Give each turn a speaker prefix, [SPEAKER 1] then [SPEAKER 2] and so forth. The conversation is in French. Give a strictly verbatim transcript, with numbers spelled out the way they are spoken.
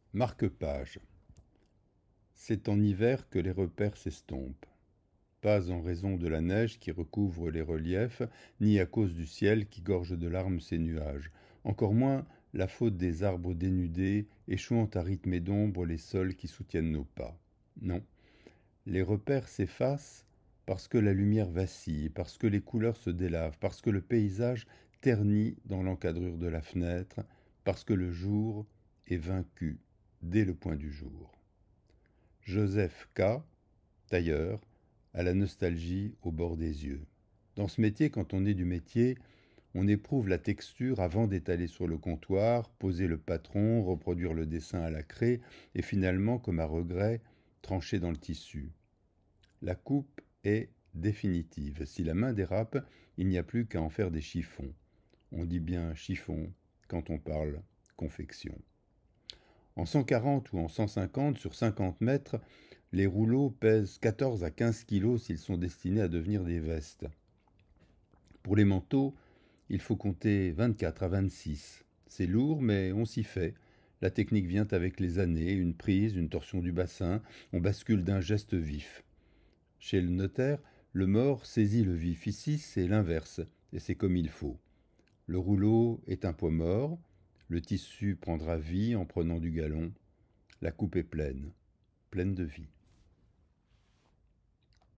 [SPEAKER 1] Marque-page. C'est en hiver que les repères s'estompent. Pas en raison de la neige qui recouvre les reliefs, ni à cause du ciel qui gorge de larmes ses nuages. Encore moins la faute des arbres dénudés, échouant à rythmer d'ombre les sols qui soutiennent nos pas. Non, les repères s'effacent parce que la lumière vacille, parce que les couleurs se délavent, parce que le paysage ternit dans l'encadrure de la fenêtre, parce que le jour est vaincu dès le point du jour. Joseph K., tailleur, a la nostalgie au bord des yeux. Dans ce métier, quand on est du métier, on éprouve la texture avant d'étaler sur le comptoir, poser le patron, reproduire le dessin à la craie et finalement, comme à regret, trancher dans le tissu. La coupe est définitive. Si la main dérape, il n'y a plus qu'à en faire des chiffons. On dit bien chiffon quand on parle confection. En cent quarante ou en cent cinquante sur cinquante mètres, les rouleaux pèsent quatorze à quinze kilos s'ils sont destinés à devenir des vestes. Pour les manteaux, il faut compter vingt-quatre à vingt-six. C'est lourd, mais on s'y fait. La technique vient avec les années, une prise, une torsion du bassin, on bascule d'un geste vif. Chez le notaire, le mort saisit le vif. Ici, c'est l'inverse, et c'est comme il faut. Le rouleau est un poids mort, le tissu prendra vie en prenant du galon. La coupe est pleine, pleine de vie.